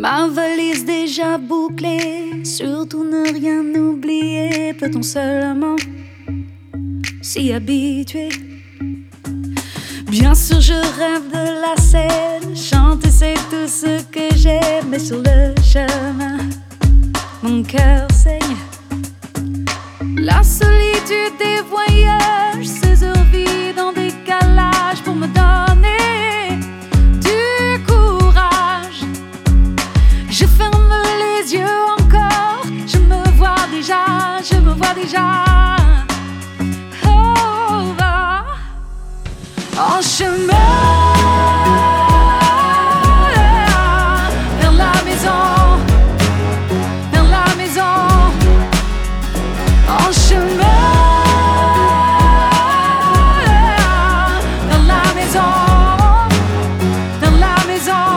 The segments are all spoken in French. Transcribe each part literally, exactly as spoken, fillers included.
Ma valise déjà bouclée, surtout ne rien oublier. Peut-on seulement s'y habituer? Bien sûr je rêve de la scène, chanter c'est tout ce que j'aime. Mais sur le chemin, mon cœur saigne. La solitude des voyages, ces heures vides en décalage pour me donner du courage. Je ferme les yeux encore, je me vois déjà, je me vois déjà. Oh, oh, en chemin vers la maison, vers la maison. En chemin vers la maison, vers la maison.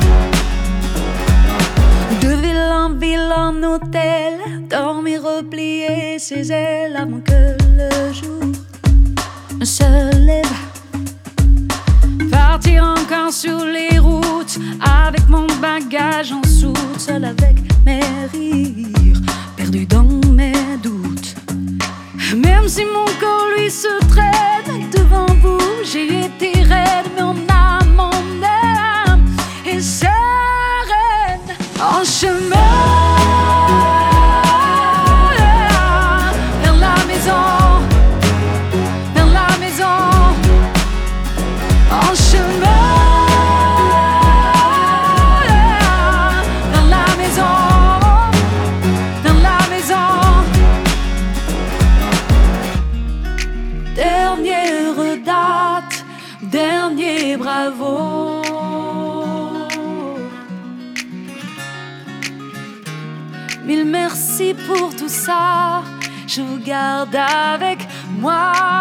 De ville en ville en hôtel, dormir replier ses ailes avant que le jour ne se lève. Partir encore sur les routes avec mon bagage en soute, seul avec mes rires, perdu dans mes doutes. Même si mon corps lui se traîne devant vous, j'ai été raide, mais en âme, mon âme est sereine. En chemin vers la maison, vers la maison. En chemin vers la maison, vers la maison. Dernière date, dernier bravo. Mille merci pour tout ça, je vous garde avec moi.